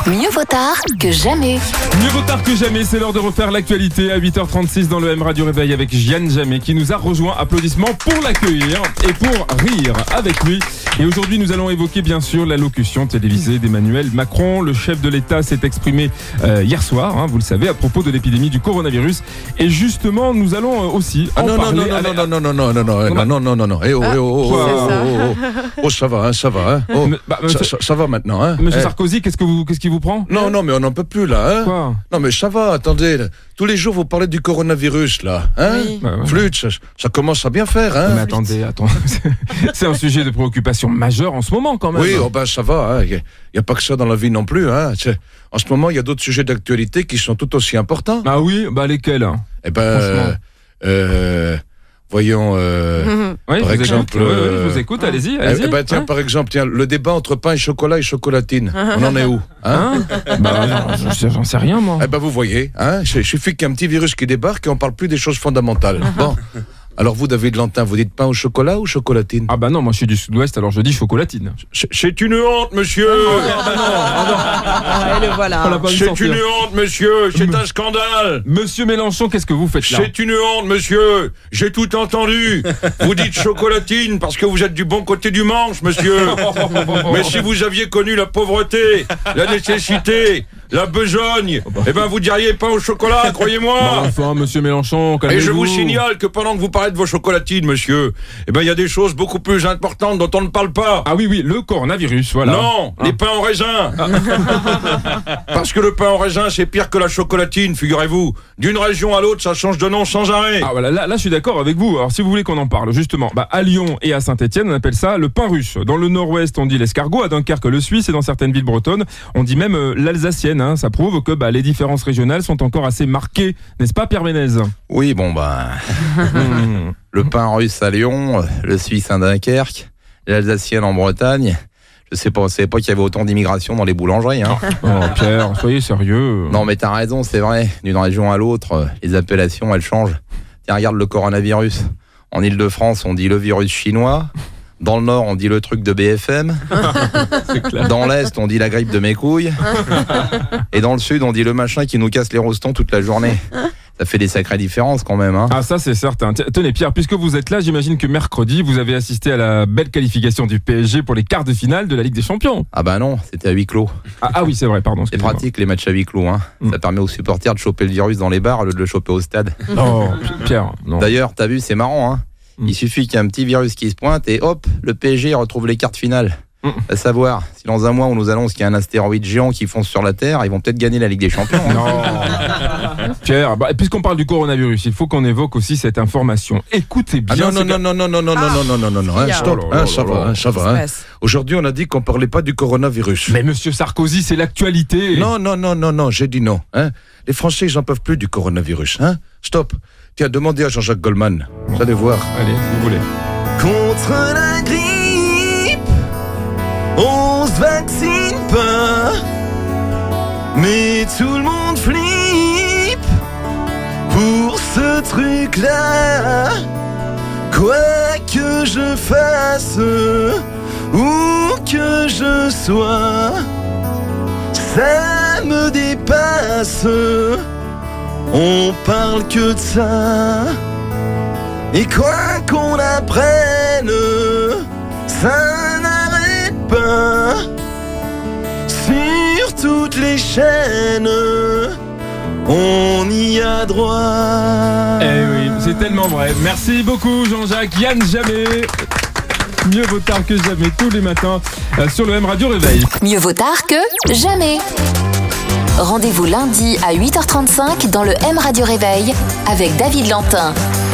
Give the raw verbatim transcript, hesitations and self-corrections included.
Mieux vaut tard que jamais. Mieux vaut tard que jamais, c'est l'heure de refaire l'actualité à huit heures trente-six dans le M Radio Réveil avec Jeanne Jamé qui nous a rejoint. Applaudissements pour l'accueillir et pour rire avec lui. Et aujourd'hui, nous allons évoquer bien sûr l'allocution télévisée d'Emmanuel Macron. Le chef de l'État s'est exprimé euh, hier soir, hein, vous le savez, à propos de l'épidémie du coronavirus. Et justement, nous allons euh, aussi en ah non, parler. Non, non, avec... non, non, non, non, non, non, non, non, non, non, non, eh oh, eh oh, oh, oh, oh, oh, oh, ça va, hein, ça va, hein, oh, bah, ça, ça, ça va maintenant, hein. Monsieur eh. Sarkozy, qu'est-ce que vous, qu'est-ce qui vous prend? Non, non, mais on n'en peut plus là, hein. Quoi? Non, mais ça va, attendez, là. Tous les jours vous parlez du coronavirus là, hein. Oui. Bah, ouais. Flûte, ça, ça commence à bien faire, hein. Mais attendez, attends, c'est un sujet de préoccupation majeur en ce moment quand même. Oui, oh ben ça va, il hein. n'y a, a pas que ça dans la vie non plus, hein. C'est, en ce moment, il y a d'autres sujets d'actualité qui sont tout aussi importants. Ah oui, bah lesquels? Eh ben, euh, euh, voyons, euh, Mmh. Oui, par je vous exemple, écoute. Oui, oui, euh, je vous écoute, allez-y, eh, allez-y. eh ben tiens, Hein par exemple, tiens, le débat entre pain et chocolat et chocolatine, on en est où, hein? Hein Bah non, je- j'en sais rien moi. Eh ben vous voyez, hein, il suffit qu'il y ait un petit virus qui débarque et on parle plus des choses fondamentales. Bon, alors vous, David Lantin, vous dites pain au chocolat ou chocolatine? Ah bah non, moi je suis du sud-ouest, alors je dis chocolatine. C'est- C'est une honte, monsieur. Ah, et le voilà. On l'a pas vu C'est sortir. une honte, monsieur. C'est un scandale. Monsieur Mélenchon, qu'est-ce que vous faites là? C'est une honte, monsieur. J'ai tout entendu. Vous dites chocolatine parce que vous êtes du bon côté du manche, monsieur. Mais si vous aviez connu la pauvreté, la nécessité, la besogne, eh ben vous diriez pain au chocolat, Bah, croyez-moi. enfin, monsieur Mélenchon, Et calmez-vous. je vous signale que pendant que vous parlez de vos chocolatines, monsieur, eh ben il y a des choses beaucoup plus importantes dont on ne parle pas. Ah oui, oui, le coronavirus, voilà. Non, Ah. les pains en raisin. Parce que le pain en raisin, c'est pire que la chocolatine, figurez-vous. D'une région à l'autre, ça change de nom sans arrêt. Ah voilà, là, là je suis d'accord avec vous. Alors si vous voulez qu'on en parle, justement, bah, à Lyon et à Saint-Etienne, on appelle ça le pain russe. Dans le nord-ouest, on dit l'escargot, à Dunkerque le suisse, et dans certaines villes bretonnes, on dit même euh, l'alsacienne. Hein. Ça prouve que bah, les différences régionales sont encore assez marquées, n'est-ce pas, Pierre Ménez? Oui, bon, ben, Mmh. le pain russe à Lyon, le suisse à Dunkerque, l'alsacienne en Bretagne. Je sais pas, je savais pas qu'il y avait autant d'immigration dans les boulangeries, hein. Oh Pierre, soyez sérieux. Non, mais t'as raison, c'est vrai. D'une région à l'autre, euh, les appellations, elles changent. Tiens, regarde le coronavirus. En Île-de-France, on dit le virus chinois. Dans le Nord, on dit le truc de B F M. C'est clair. Dans l'Est, on dit la grippe de mes couilles. Et dans le Sud, on dit le machin qui nous casse les rostons toute la journée. Ça fait des sacrées différences quand même, hein. Ah ça c'est certain. T- Tenez Pierre, puisque vous êtes là, j'imagine que mercredi, vous avez assisté à la belle qualification du P S G pour les quarts de finale de la Ligue des Champions. Ah bah non, c'était à huis clos. Ah, ah oui, c'est vrai, pardon. C'est excusez-moi. pratique les matchs à huis clos, hein. Mm. Ça permet aux supporters de choper le virus dans les bars au lieu de le choper au stade. Oh, P- Pierre, non. D'ailleurs, t'as vu, c'est marrant, hein. Mm. Il suffit qu'il y ait un petit virus qui se pointe et hop, le P S G retrouve les quarts finales. Mm. À savoir, si dans un mois on nous annonce qu'il y a un astéroïde géant qui fonce sur la Terre, ils vont peut-être gagner la Ligue des Champions. hein. Non. Pierre, bah, puisqu'on parle du coronavirus, il faut qu'on évoque aussi cette information. Écoutez Ah bien. non, non, ce non, non, non, non, non, non, non, non, non, non, hein, Ah. stop, Oh là hein, là ça là va, là. hein, ça va. Hein. Aujourd'hui, on a dit qu'on parlait pas du coronavirus. Mais monsieur Sarkozy, c'est l'actualité. Non, non, non, non, non, j'ai dit non. Hein. Les Français, ils en peuvent plus du coronavirus. Hein. Stop. Tiens, demandez à Jean-Jacques Goldman. Vous allez voir. Allez, si vous voulez. Contre la grippe, on se vaccine pas, mais tout le monde flippe pour ce truc-là. Quoi que je fasse, où que je sois, ça me dépasse. On parle que de ça. Et quoi qu'on apprenne, ça n'arrête pas. Sur toutes les chaînes, on y a droit. Eh oui, c'est tellement vrai. Merci beaucoup Jean-Jacques. Yann Jamé. Mieux vaut tard que jamais, tous les matins, euh, sur le M Radio Réveil. Mieux vaut tard que jamais. Rendez-vous lundi à huit heures trente-cinq dans le M Radio Réveil avec David Lantin.